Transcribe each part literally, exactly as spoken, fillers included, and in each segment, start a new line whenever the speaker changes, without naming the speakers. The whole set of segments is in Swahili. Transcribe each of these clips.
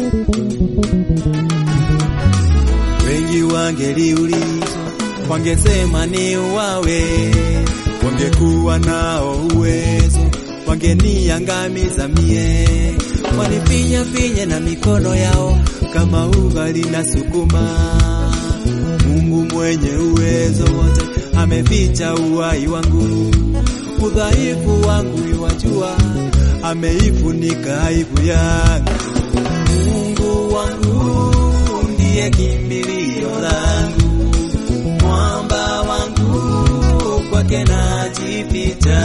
Wengi wangeliulizwa, wangesema ni wawe, wangekuwa nao uwezo, wangeniangamiza mie. Wanifinya finya na mikono yao kama ugali na sukuma. Mungu mwenye uwezo wote ameficha uhai wangu, udhaifu wangu yuwajua, ameifunika aibu yangu. Mungu wangu ndiye kimbilio langu, mwamba wangu, kwake najificha.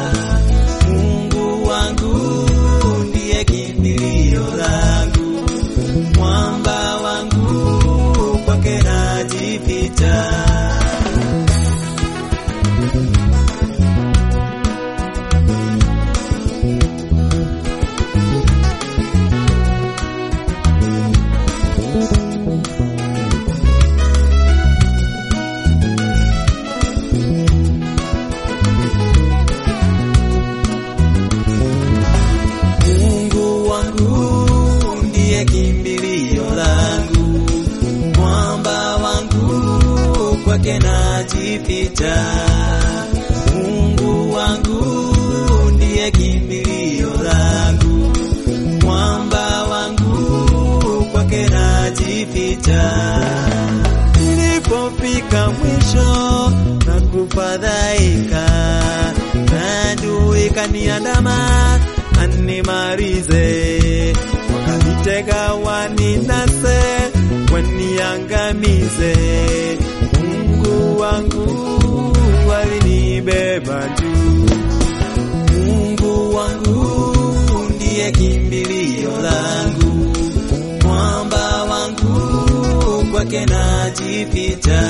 Mungu wangu ndiye kimbilio langu, mwamba wangu, kwake najificha. Mungu wangu ndiye kimbilio langu, mwamba wangu, kwake najificha. Mungu wangu ndiye kimbilio langu, mwamba wangu, kwake najificha. Nilipofika mwisho na kufadhaika, adui kaniandama animalize, wakanitega waninase, waniangamize. Mungu wangu alinibeba juu. Mungu wangu ndiye kimbilio langu, mwamba wangu, kwake najificha.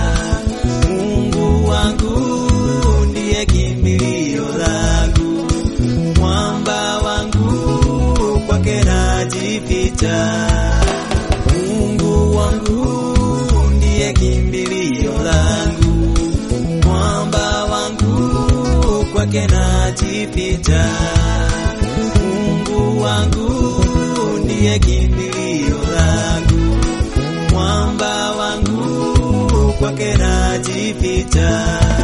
Mungu wangu ndiye kimbilio langu, mwamba wangu, kwake najificha. Mungu wangu ndiye kimbilio langu, mwamba wangu, kwake najificha. Mungu wangu ndiye kimbilio langu, mwamba wangu, kwake najificha.